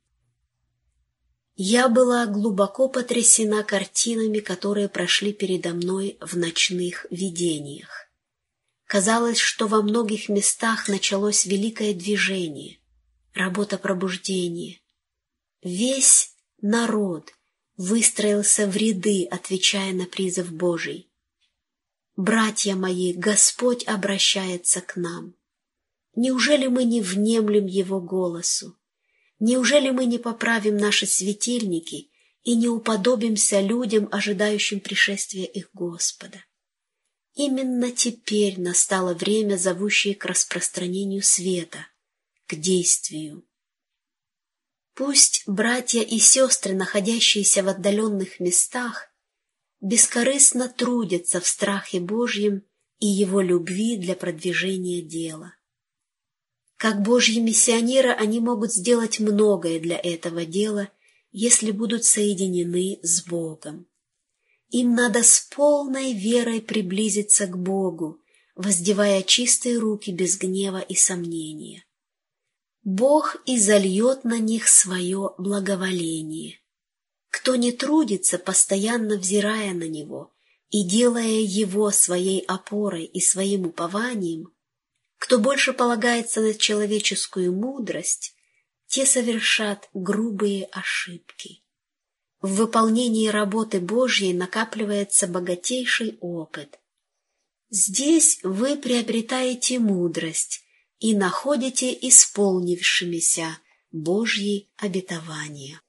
Я была глубоко потрясена картинами, которые прошли передо мной в ночных видениях. Казалось, что во многих местах началось великое движение, работа пробуждения. Весь народ выстроился в ряды, отвечая на призыв Божий. Братья мои, Господь обращается к нам. Неужели мы не внемлем Его голосу? Неужели мы не поправим наши светильники и не уподобимся людям, ожидающим пришествия их Господа? Именно теперь настало время, зовущее к распространению света, к действию. Пусть братья и сестры, находящиеся в отдаленных местах, бескорыстно трудятся в страхе Божьем и Его любви для продвижения дела. Как Божьи миссионеры они могут сделать многое для этого дела, если будут соединены с Богом. Им надо с полной верой приблизиться к Богу, воздевая чистые руки без гнева и сомнения. Бог изольет на них свое благоволение. Кто не трудится, постоянно взирая на Него и делая Его своей опорой и своим упованием, кто больше полагается на человеческую мудрость, те совершат грубые ошибки. В выполнении работы Божьей накапливается богатейший опыт. Здесь вы приобретаете мудрость и находите исполнившимися Божьи обетования.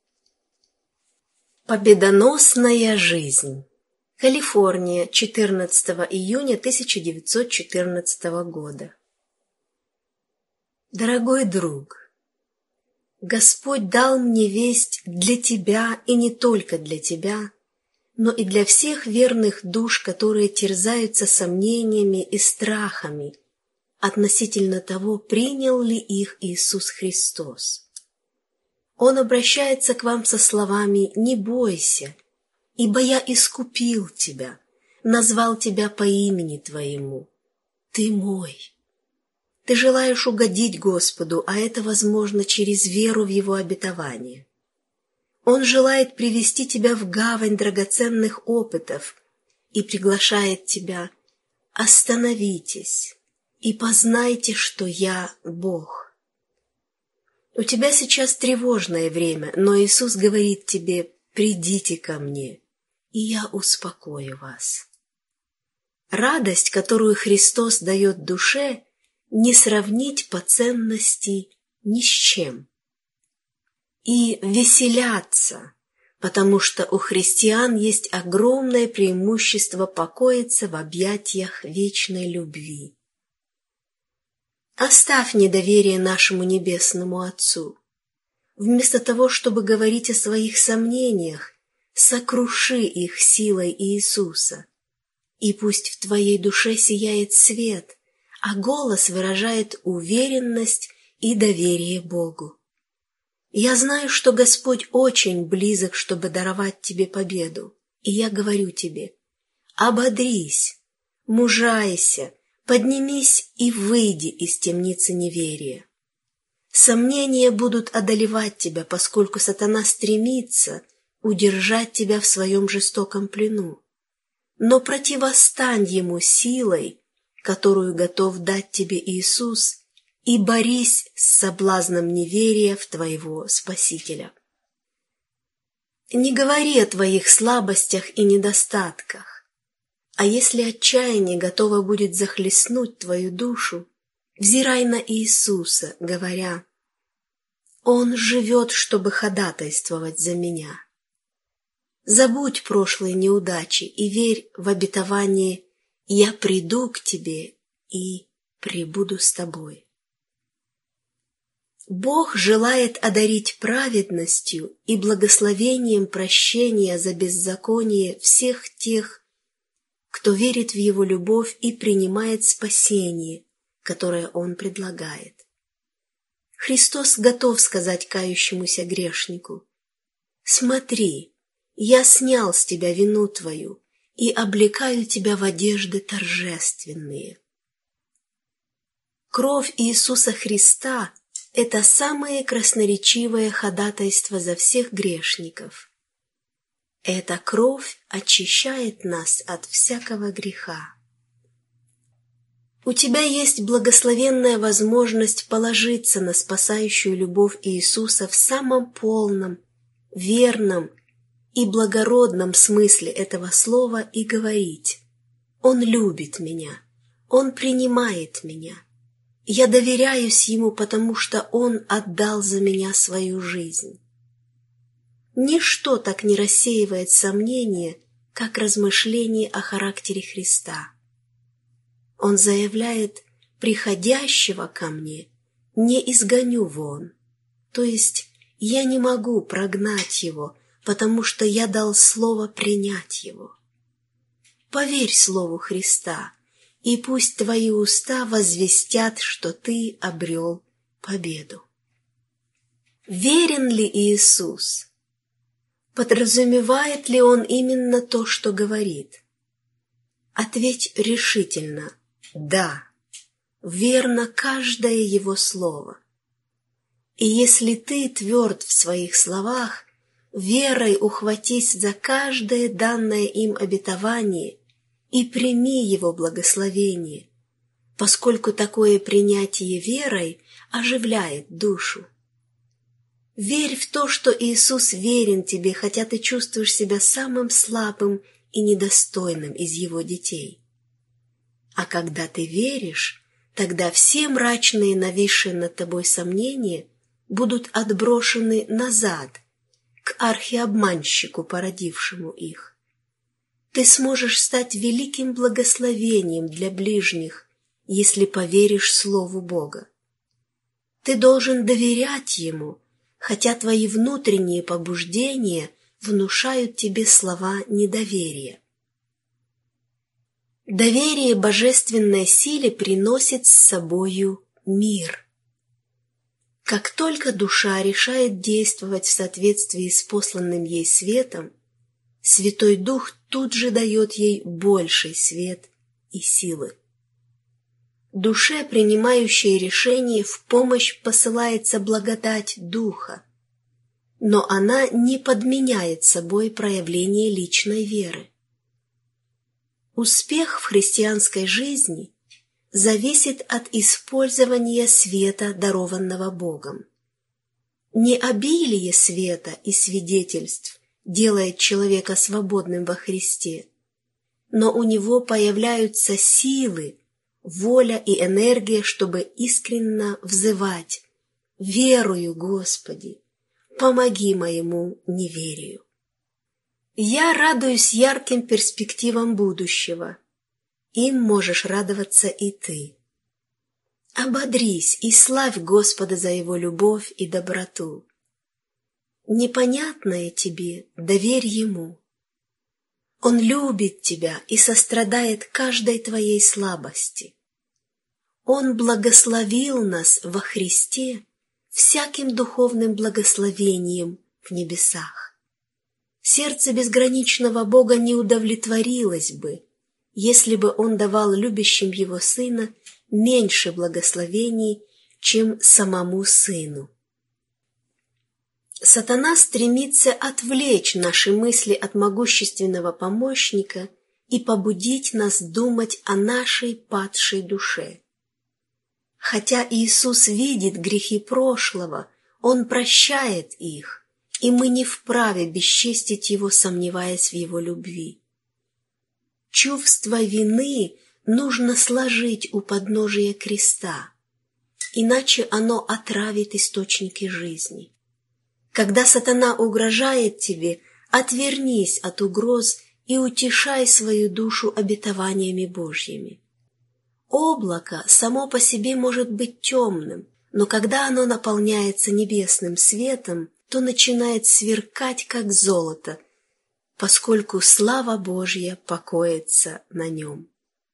Победоносная жизнь. Калифорния, четырнадцатого июня тысяча девятьсот четырнадцатого года. Дорогой друг, Господь дал мне весть для тебя и не только для тебя, но и для всех верных душ, которые терзаются сомнениями и страхами относительно того, принял ли их Иисус Христос. Он обращается к вам со словами: «Не бойся, ибо я искупил тебя, назвал тебя по имени твоему. Ты мой». Ты желаешь угодить Господу, а это возможно через веру в Его обетование. Он желает привести тебя в гавань драгоценных опытов и приглашает тебя: остановитесь и познайте, что я Бог. У тебя сейчас тревожное время, но Иисус говорит тебе: придите ко мне, и я успокою вас. Радость, которую Христос дает душе, не сравнить по ценности ни с чем. И веселяться, потому что у христиан есть огромное преимущество покоиться в объятиях вечной любви. Оставь недоверие нашему Небесному Отцу. Вместо того, чтобы говорить о своих сомнениях, сокруши их силой Иисуса. И пусть в твоей душе сияет свет, а голос выражает уверенность и доверие Богу. Я знаю, что Господь очень близок, чтобы даровать тебе победу, и я говорю тебе: ободрись, мужайся, поднимись и выйди из темницы неверия. Сомнения будут одолевать тебя, поскольку сатана стремится удержать тебя в своем жестоком плену. Но противостань ему силой, которую готов дать тебе Иисус, и борись с соблазном неверия в твоего Спасителя. Не говори о твоих слабостях и недостатках, а если отчаяние готово будет захлестнуть твою душу, взирай на Иисуса, говоря: «Он живет, чтобы ходатайствовать за меня». Забудь прошлые неудачи и верь в обетование «Я приду к тебе и пребуду с тобой». Бог желает одарить праведностью и благословением прощения за беззаконие всех тех, кто верит в Его любовь и принимает спасение, которое Он предлагает. Христос готов сказать кающемуся грешнику: «Смотри, я снял с тебя вину твою и облекаю тебя в одежды торжественные». Кровь Иисуса Христа – это самое красноречивое ходатайство за всех грешников. Эта кровь очищает нас от всякого греха. У тебя есть благословенная возможность положиться на спасающую любовь Иисуса в самом полном, верном и благородном смысле этого слова и говорить: «Он любит меня, Он принимает меня. Я доверяюсь Ему, потому что Он отдал за меня свою жизнь». Ничто так не рассеивает сомнения, как размышление о характере Христа. Он заявляет: «Приходящего ко мне не изгоню вон», то есть я не могу прогнать его, потому что я дал слово принять его. Поверь слову Христа, и пусть твои уста возвестят, что ты обрел победу. Верен ли Иисус? Подразумевает ли Он именно то, что говорит? Ответь решительно: да, верно каждое Его слово. И если ты тверд в своих словах, верой ухватись за каждое данное им обетование и прими его благословение, поскольку такое принятие верой оживляет душу. Верь в то, что Иисус верен тебе, хотя ты чувствуешь себя самым слабым и недостойным из Его детей. А когда ты веришь, тогда все мрачные, нависшие над тобой сомнения будут отброшены назад, к архиобманщику, породившему их. Ты сможешь стать великим благословением для ближних, если поверишь Слову Бога. Ты должен доверять Ему, хотя твои внутренние побуждения внушают тебе слова недоверия. Доверие божественной силе приносит с собою мир. Как только душа решает действовать в соответствии с посланным ей светом, Святой Дух тут же дает ей больший свет и силы. Душе, принимающей решение, в помощь посылается благодать Духа, но она не подменяет собой проявление личной веры. Успех в христианской жизни зависит от использования света, дарованного Богом. Не обилие света и свидетельств делает человека свободным во Христе, но у него появляются силы, воля и энергия, чтобы искренно взывать: «Верую, Господи, помоги моему неверию». Я радуюсь ярким перспективам будущего. Им можешь радоваться и ты. Ободрись и славь Господа за Его любовь и доброту. Непонятное тебе доверь Ему. Он любит тебя и сострадает каждой твоей слабости. Он благословил нас во Христе всяким духовным благословением в небесах. Сердце безграничного Бога не удовлетворилось бы, если бы Он давал любящим Его Сына меньше благословений, чем самому Сыну. Сатана стремится отвлечь наши мысли от могущественного помощника и побудить нас думать о нашей падшей душе. Хотя Иисус видит грехи прошлого, Он прощает их, и мы не вправе бесчестить Его, сомневаясь в Его любви. Чувство вины нужно сложить у подножия креста, иначе оно отравит источники жизни. Когда сатана угрожает тебе, отвернись от угроз и утешай свою душу обетованиями Божьими. Облако само по себе может быть темным, но когда оно наполняется небесным светом, то начинает сверкать, как золото, поскольку слава Божья покоится на нем.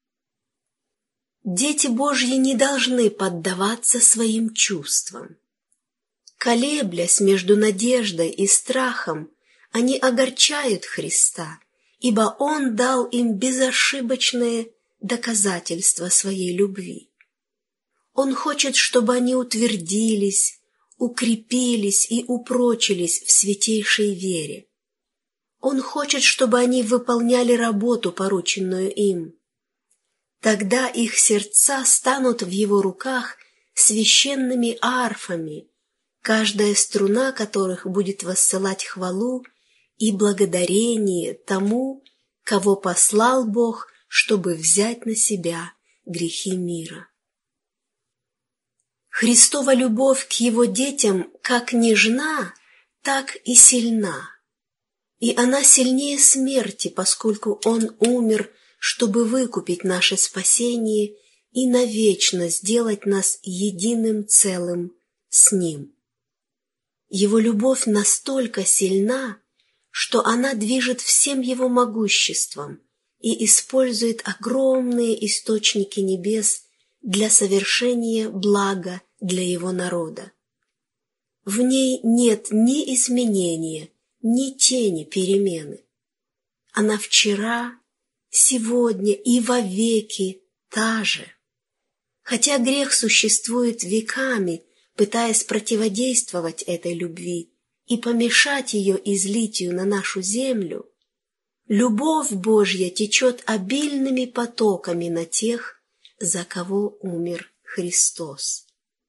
Дети Божьи не должны поддаваться своим чувствам. Колеблясь между надеждой и страхом, они огорчают Христа, ибо Он дал им безошибочное доказательство своей любви. Он хочет, чтобы они утвердились, укрепились и упрочились в святейшей вере. Он хочет, чтобы они выполняли работу, порученную им. Тогда их сердца станут в Его руках священными арфами, каждая струна которых будет воссылать хвалу и благодарение тому, кого послал Бог, чтобы взять на себя грехи мира. Христова любовь к Его детям как нежна, так и сильна, и она сильнее смерти, поскольку Он умер, чтобы выкупить наше спасение и навечно сделать нас единым целым с Ним. Его любовь настолько сильна, что она движет всем Его могуществом и использует огромные источники небес для совершения блага для Его народа. В ней нет ни изменения, ни тени перемены. Она вчера, сегодня и вовеки та же. Хотя грех существует веками, пытаясь противодействовать этой любви и помешать ее излитию на нашу землю, любовь Божья течет обильными потоками на тех, за кого умер Христос.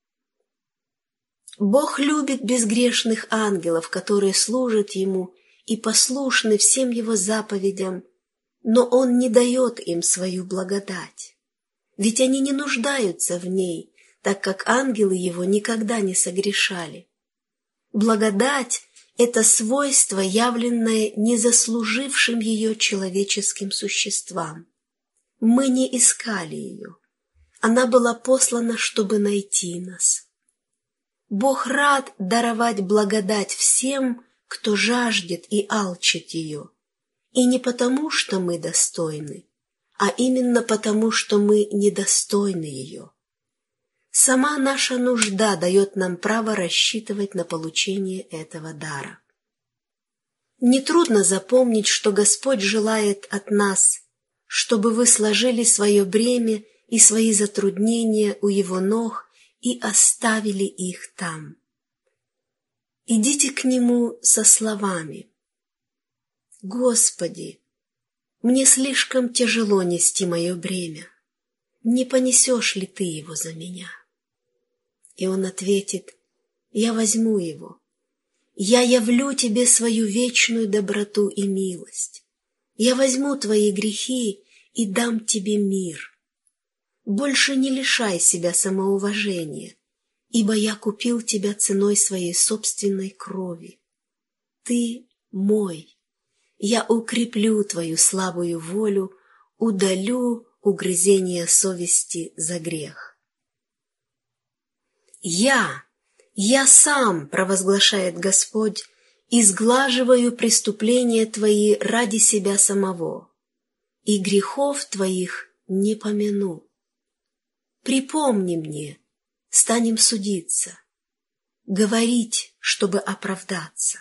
Бог любит безгрешных ангелов, которые служат Ему и послушны всем Его заповедям, но Он не дает им свою благодать, ведь они не нуждаются в ней, так как ангелы Его никогда не согрешали. Благодать — это свойство, явленное незаслужившим ее человеческим существам. Мы не искали ее. Она была послана, чтобы найти нас. Бог рад даровать благодать всем, кто жаждет и алчит ее, и не потому, что мы достойны, а именно потому, что мы недостойны ее. Сама наша нужда дает нам право рассчитывать на получение этого дара. Нетрудно запомнить, что Господь желает от нас, чтобы вы сложили свое бремя и свои затруднения у Его ног и оставили их там. Идите к Нему со словами: «Господи, мне слишком тяжело нести мое бремя. Не понесешь ли Ты его за меня?» И Он ответит: «Я возьму его. Я явлю тебе свою вечную доброту и милость. Я возьму твои грехи и дам тебе мир. Больше не лишай себя самоуважения, ибо я купил тебя ценой своей собственной крови. Ты мой. Я укреплю твою слабую волю, удалю угрызение совести за грех». «Я, я сам, — провозглашает Господь, изглаживаю преступления Твои ради себя самого, и грехов Твоих не помяну. Припомни мне, станем судиться, говорить, чтобы оправдаться.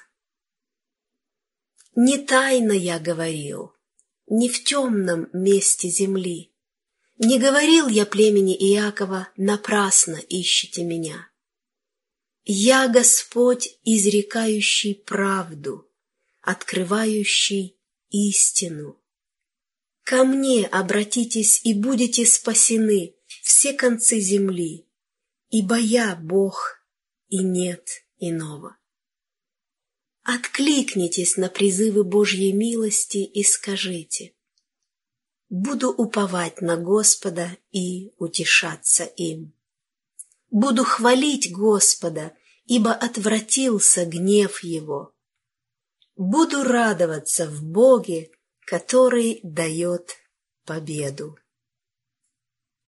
Не тайно я говорил, не в темном месте земли. Не говорил я племени Иакова, напрасно ищете меня. Я Господь, изрекающий правду, открывающий истину. Ко мне обратитесь и будете спасены все концы земли, ибо я Бог, и нет иного. Откликнитесь на призывы Божьей милости и скажите: буду уповать на Господа и утешаться им. Буду хвалить Господа, ибо отвратился гнев Его. Буду радоваться в Боге, который дает победу.